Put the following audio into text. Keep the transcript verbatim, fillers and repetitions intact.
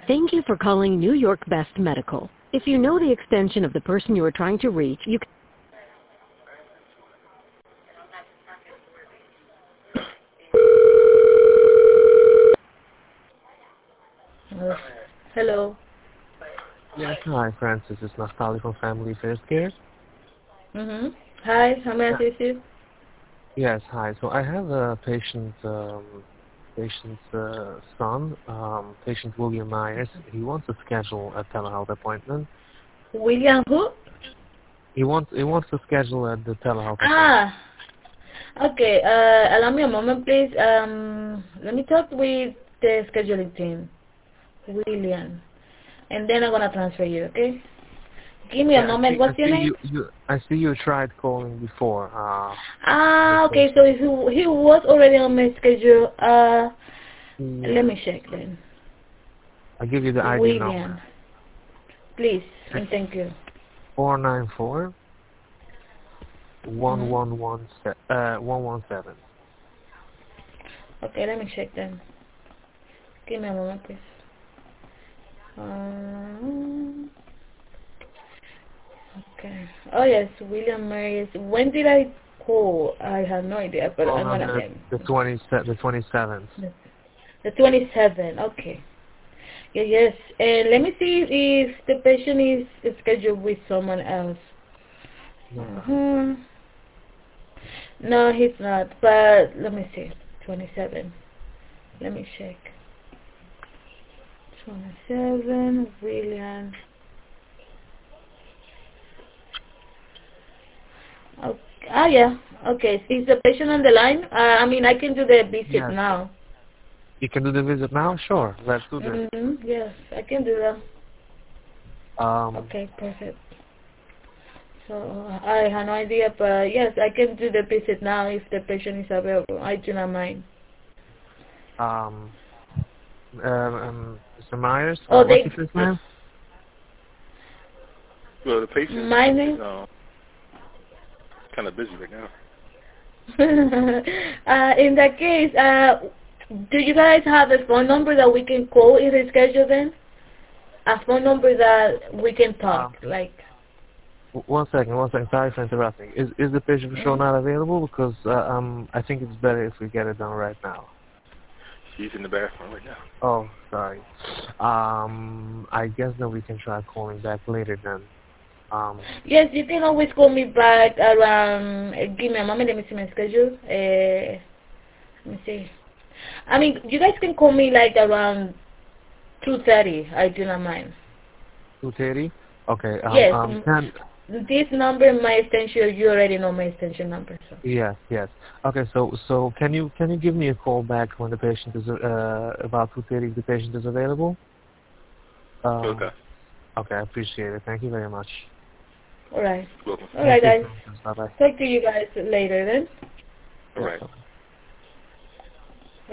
Thank you for calling New York Best Medical. If you know the extension of the person you are trying to reach, you can... Uh, hello. Yes, hi, Francis. It's Naftali from Family Affairs Care. Mm-hmm. Hi, how may I assist you? Yes, hi. So I have a patient, um, patient's uh, son, um, patient William Myers. He wants to schedule a telehealth appointment. William who? He wants he wants to schedule a the telehealth appointment. Ah, okay. Uh, allow me a moment, please. Um, let me talk with the scheduling team, William, and then I'm gonna transfer you. Okay? Give me a Yeah, I moment. see. I What's your see name? you. You. I see you tried calling before. Uh, Ah, the okay. So he he was already on my schedule. Uh, patient. let Yes. me check then. I give you the I D William, number. please, Six and thank you. four nine four one Mm-hmm. one one se- uh one one seven. Okay, let me check then. Give me a moment, please. Um, okay. Oh yes, William Myers. When did I call? I have no idea, but Call I'm on gonna the name the twenty the twenty seventh. the twenty-seventh. Okay. Yeah, yes. And let me see if the patient is scheduled with someone else. No problem. Uh-huh. No, he's not. But let me see. twenty-seven. Let me check. twenty-seven. William. Okay. Ah, yeah. Okay. Is the patient on the line? Uh, I mean, I can do the visit Yes. now. You can do the visit now? Sure. Let's do this. Mm-hmm. Yes, I can do that. Um, Okay, perfect. So I have no idea, but yes, I can do the visit now if the patient is available. I do not mind. um, uh, um, Mister Myers, Oh, what, what's they. your first Yes. name? Well, the patient My is name. uh, kind of busy right now. uh, in that case, uh, do you guys have a phone number that we can call in the schedule then? A phone number that we can talk, Um, like. w- one second, one second. Sorry for interrupting. Is is the patient for sure Mm-hmm. not available? Because uh, um, I think it's better if we get it done right now. She's in the bathroom right now. Oh, sorry. Um, I guess that we can try calling back later then. Um, Yes, you can always call me back around. Uh, give me a moment. Let me see my schedule. Uh, let me see. I mean, you guys can call me like around two thirty. I do not mind. two thirty. Okay. Um, Yes, um, m- can this number, my extension. You already know my extension number. So. yes, yes. Okay. So so can you can you give me a call back when the patient is uh about two thirty? If the patient is available. Um, Okay. okay. I appreciate it. Thank you very much. All right. Welcome. All Thank right, you. guys. Bye bye. Talk to you guys later then. All Yeah. right. Bye-bye.